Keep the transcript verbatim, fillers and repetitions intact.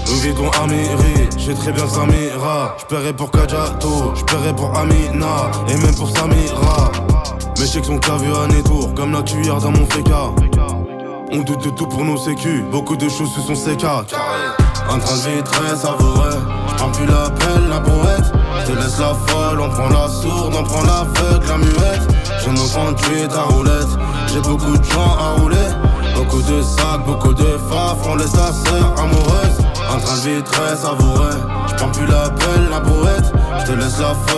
Louis Vuitton Amiri, j'ai très bien Samira. J'paierai pour Kajato, j'paierai pour Amina. Et même pour Samira. Mes chèques sont clavés à Nétour, comme la cuillère dans mon féca. On doute de tout pour nos sécus, beaucoup de choses se sont sécas. Un train de vie très savoureux, j'prends plus la belle, la brouette. Je te laisse la folle, on prend la sourde, on prend l'aveugle, la muette. J'ai mon trente-huit à roulette, j'ai beaucoup de gens à rouler. Beaucoup de sacs, beaucoup de faf, on laisse ta sœur amoureuse. Un train de vie très savoureux, j'prends plus la belle, la brouette. Je te laisse la folle.